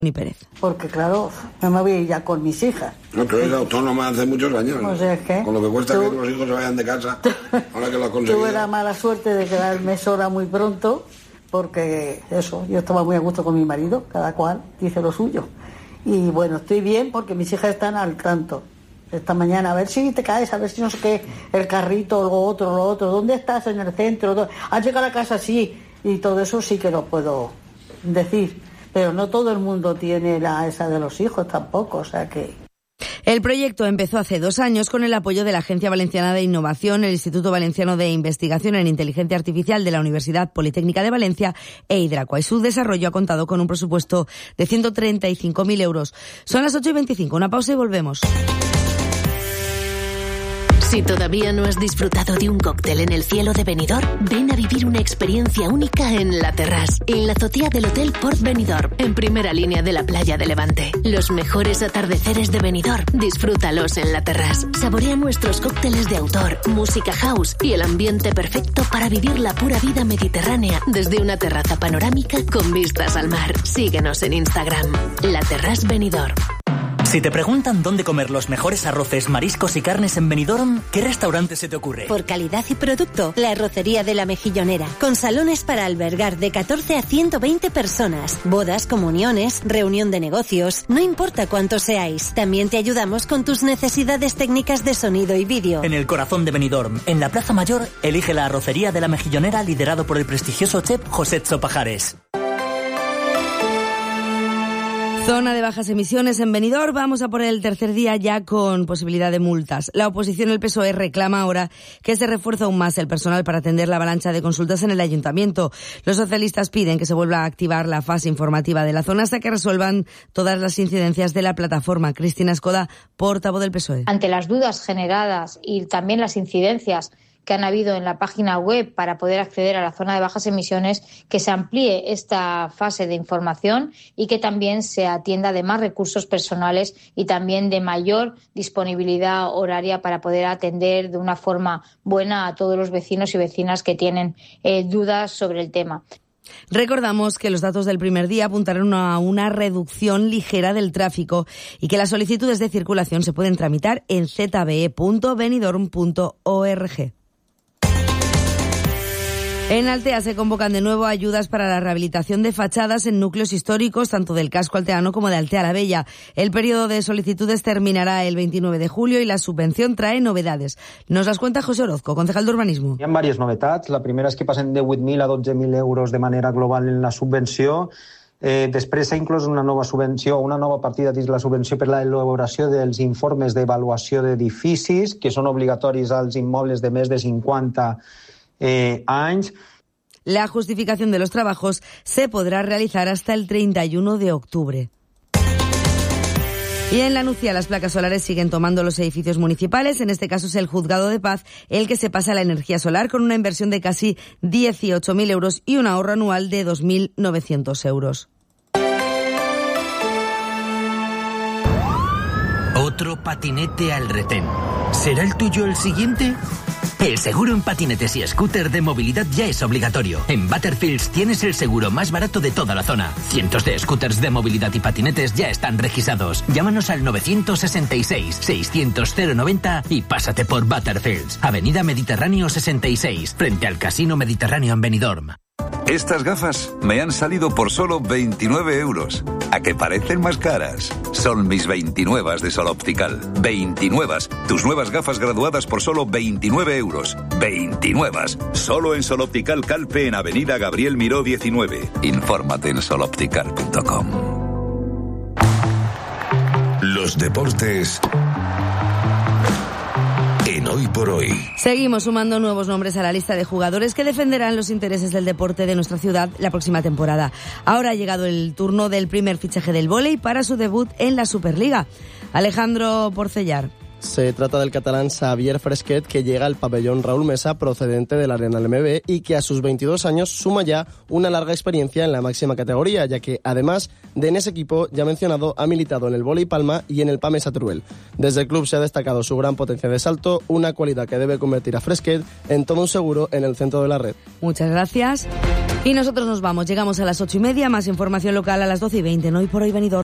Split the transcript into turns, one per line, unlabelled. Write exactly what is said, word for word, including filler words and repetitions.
Ni Pérez.
Porque claro, no me voy a ir ya con mis hijas.
No, tú eres autónoma hace muchos años.
O sea, es que
con lo que cuesta
tú,
que los hijos se vayan de casa, ahora que lo has conseguido.
Tuve la mala suerte de quedarme sola muy pronto, porque eso, yo estaba muy a gusto con mi marido, cada cual dice lo suyo. Y bueno, estoy bien porque mis hijas están al tanto. Esta mañana, a ver si te caes, a ver si no sé qué, el carrito, lo otro, lo otro, ¿dónde estás? En el centro, ¿has llegado a la casa? Sí, y todo eso sí que lo puedo decir. Pero no todo el mundo tiene la esa de los hijos tampoco, o sea que...
El proyecto empezó hace dos años con el apoyo de la Agencia Valenciana de Innovación, el Instituto Valenciano de Investigación en Inteligencia Artificial de la Universidad Politécnica de Valencia e Hidracua. Y su desarrollo ha contado con un presupuesto de ciento treinta y cinco mil euros. Son las ocho y veinticinco, una pausa y volvemos.
Si todavía no has disfrutado de un cóctel en el cielo de Benidorm, ven a vivir una experiencia única en La Terrasse, en la azotea del Hotel Port Benidorm, en primera línea de la playa de Levante. Los mejores atardeceres de Benidorm, disfrútalos en La Terrasse. Saborea nuestros cócteles de autor, música house y el ambiente perfecto para vivir la pura vida mediterránea desde una terraza panorámica con vistas al mar. Síguenos en Instagram, La Terrasse Benidorm.
Si te preguntan dónde comer los mejores arroces, mariscos y carnes en Benidorm, ¿qué restaurante se te ocurre?
Por calidad y producto, la Arrocería de la Mejillonera, con salones para albergar de catorce a ciento veinte personas, bodas, comuniones, reunión de negocios, no importa cuántos seáis, también te ayudamos con tus necesidades técnicas de sonido y vídeo.
En el corazón de Benidorm, en la Plaza Mayor, elige la Arrocería de la Mejillonera, liderado por el prestigioso chef José Pajares.
Zona de bajas emisiones en Benidorm. Vamos a por el tercer día ya con posibilidad de multas. La oposición, el P S O E, reclama ahora que se refuerce aún más el personal para atender la avalancha de consultas en el ayuntamiento. Los socialistas piden que se vuelva a activar la fase informativa de la zona hasta que resuelvan todas las incidencias de la plataforma. Cristina Escoda, portavoz del P S O E.
Ante las dudas generadas y también las incidencias que han habido en la página web para poder acceder a la zona de bajas emisiones, que se amplíe esta fase de información y que también se atienda de más recursos personales y también de mayor disponibilidad horaria para poder atender de una forma buena a todos los vecinos y vecinas que tienen eh, dudas sobre el tema.
Recordamos que los datos del primer día apuntaron a una reducción ligera del tráfico y que las solicitudes de circulación se pueden tramitar en z b e punto benidorm punto org. En Altea se convocan de nuevo ayudas para la rehabilitación de fachadas en núcleos históricos, tanto del casco alteano como de Altea la Bella. El periodo de solicitudes terminará el veintinueve de julio y la subvención trae novedades. Nos las cuenta José Orozco, concejal de Urbanismo.
Hi ha diverses novetats. La primera és que passen de vuit mil a dotze mil euros de manera global en la subvenció. Eh, després s'ha inclòs una nova subvenció, una nova partida dins la subvenció per la elaboració dels informes d'avaluació d'edificis, que són obligatoris als immobles de més de cincuenta Eh, anys.
La justificación de los trabajos se podrá realizar hasta el treinta y uno de octubre. Y en la Nucía las placas solares siguen tomando los edificios municipales. En este caso es el Juzgado de Paz el que se pasa a la energía solar con una inversión de casi dieciocho mil euros y un ahorro anual de dos mil novecientos euros.
Otro patinete al retén. ¿Será el tuyo el siguiente? El seguro en patinetes y scooter de movilidad ya es obligatorio. En Butterfields tienes el seguro más barato de toda la zona. Cientos de scooters de movilidad y patinetes ya están registrados. Llámanos al nueve seis seis, seiscientos, cero noventa y pásate por Butterfields. Avenida Mediterráneo sesenta y seis, frente al Casino Mediterráneo en Benidorm.
Estas gafas me han salido por solo veintinueve euros. ¿A que parecen más caras? Son mis veintinuevas de Sol Optical. veintinuevas. Tus nuevas gafas graduadas por solo veintinueve euros. veintinuevas. Solo en Sol Optical Calpe en Avenida Gabriel Miró diecinueve. Infórmate en sol optical punto com.
Los deportes en Hoy por Hoy.
Seguimos sumando nuevos nombres a la lista de jugadores que defenderán los intereses del deporte de nuestra ciudad la próxima temporada. Ahora ha llegado el turno del primer fichaje del vóley para su debut en la Superliga. Alejandro Porcellar.
Se trata del catalán Xavier Fresquet, que llega al pabellón Raúl Mesa procedente de la Arena M B y que a sus veintidós años suma ya una larga experiencia en la máxima categoría, ya que además de en ese equipo ya mencionado ha militado en el Vóley Palma y en el PAMESA Teruel. Desde el club se ha destacado su gran potencia de salto, una cualidad que debe convertir a Fresquet en todo un seguro en el centro de la red.
Muchas gracias. Y nosotros nos vamos, llegamos a las ocho y media, más información local a las doce y veinte, no Hoy por Hoy Benidorm.